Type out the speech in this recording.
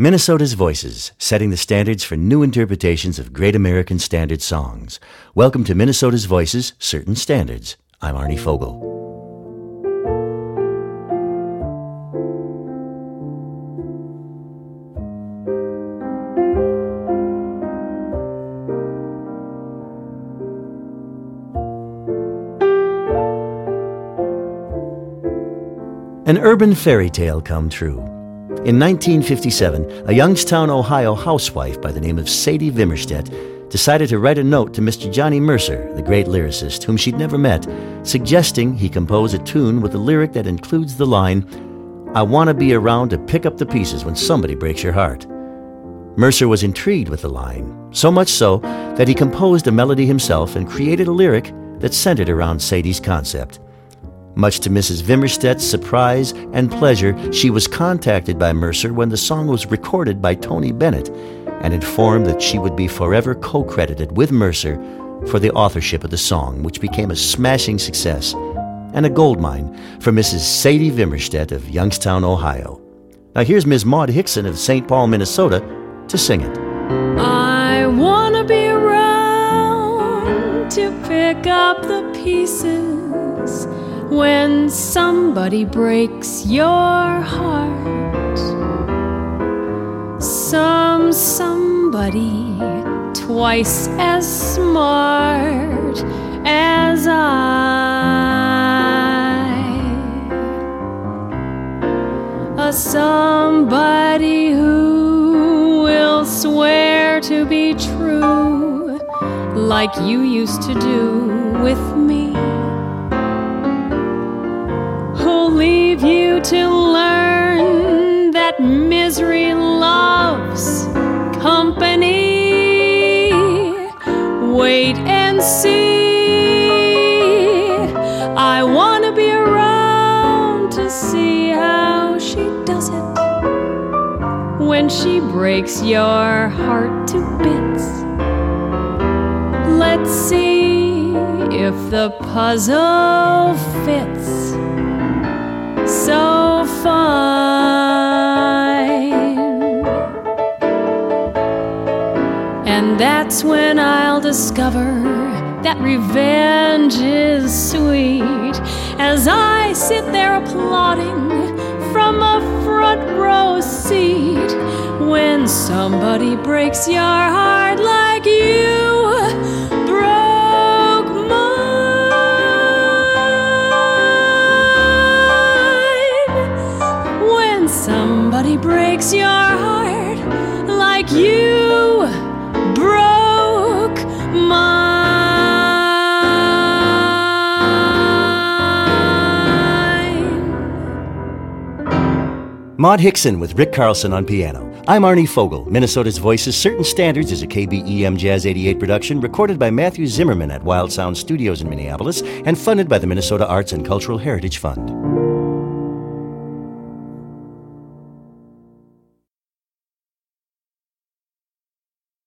Minnesota's Voices, setting the standards for new interpretations of great American standard songs. Welcome to Minnesota's Voices, Certain Standards. I'm Arnie Fogel. An urban fairy tale come true. In 1957, a Youngstown, Ohio housewife by the name of Sadie Wimmerstedt decided to write a note to Mr. Johnny Mercer, the great lyricist, whom she'd never met, suggesting he compose a tune with a lyric that includes the line, "I want to be around to pick up the pieces when somebody breaks your heart." Mercer was intrigued with the line, so much so that he composed a melody himself and created a lyric that centered around Sadie's concept. Much to Mrs. Wimmerstedt's surprise and pleasure, she was contacted by Mercer when the song was recorded by Tony Bennett and informed that she would be forever co-credited with Mercer for the authorship of the song, which became a smashing success and a goldmine for Mrs. Sadie Wimmerstedt of Youngstown, Ohio. Now here's Ms. Maud Hickson of St. Paul, Minnesota, to sing it. I want to be around to pick up the pieces when somebody breaks your heart. Somebody twice as smart as I. Somebody who will swear to be true like you used to do with me. Who'll leave you to learn that misery loves company. Wait and see. I want to be around to see how she does it when she breaks your heart to bits. Let's see if the puzzle fits. So fine. And that's when I'll discover that revenge is sweet, as I sit there applauding from a front row seat when somebody breaks your heart like you broke mine. When somebody breaks your heart like you broke mine. Maud Hickson with Rick Carlson on piano. I'm Arnie Fogel. Minnesota's Voices, Certain Standards is a KBEM Jazz 88 production recorded by Matthew Zimmerman at Wild Sound Studios in Minneapolis and funded by the Minnesota Arts and Cultural Heritage Fund.